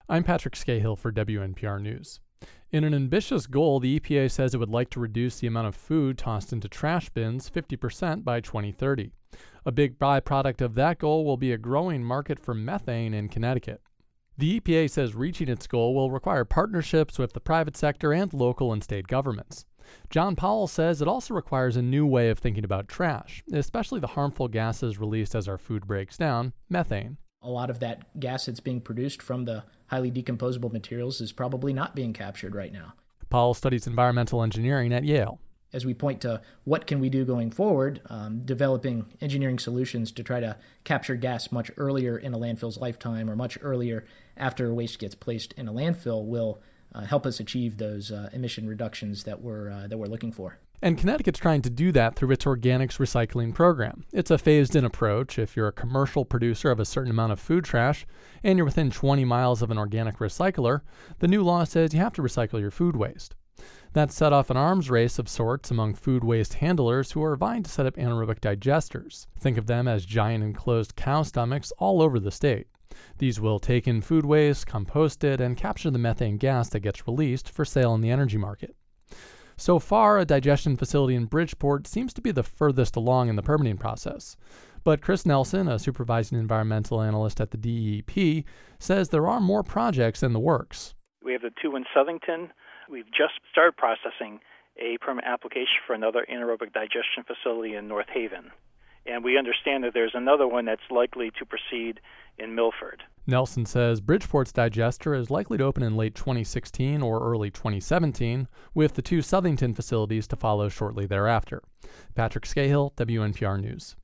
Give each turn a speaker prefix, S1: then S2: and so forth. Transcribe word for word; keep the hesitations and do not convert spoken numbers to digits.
S1: I'm Patrick Scahill for W N P R News. In an ambitious goal, the E P A says it would like to reduce the amount of food tossed into trash bins fifty percent by twenty thirty. A big byproduct of that goal will be a growing market for methane in Connecticut. The E P A says reaching its goal will require partnerships with the private sector and local and state governments. John Powell says it also requires a new way of thinking about trash, especially the harmful gases released as our food breaks down, methane.
S2: A lot of that gas that's being produced from the highly decomposable materials is probably not being captured right now.
S1: Powell studies environmental engineering at Yale.
S2: As we point to what can we do going forward, um, developing engineering solutions to try to capture gas much earlier in a landfill's lifetime or much earlier after waste gets placed in a landfill will uh, help us achieve those uh, emission reductions that we're uh, that we're looking for.
S1: And Connecticut's trying to do that through its organics recycling program. It's a phased-in approach. If you're a commercial producer of a certain amount of food trash and you're within twenty miles of an organic recycler, the new law says you have to recycle your food waste. That set off an arms race of sorts among food waste handlers who are vying to set up anaerobic digesters. Think of them as giant enclosed cow stomachs all over the state. These will take in food waste, compost it, and capture the methane gas that gets released for sale in the energy market. So far, a digestion facility in Bridgeport seems to be the furthest along in the permitting process. But Chris Nelson, a supervising environmental analyst at the D E P, says there are more projects in the works.
S3: We have the two in Southington. We've just started processing a permit application for another anaerobic digestion facility in North Haven. And we understand that there's another one that's likely to proceed in Milford.
S1: Nelson says Bridgeport's digester is likely to open in late twenty sixteen or early twenty seventeen, with the two Southington facilities to follow shortly thereafter. Patrick Scahill, W N P R News.